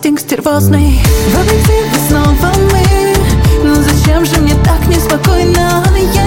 рейтинг стервозный. В объективе снова мы. Но зачем же мне так неспокойно? Я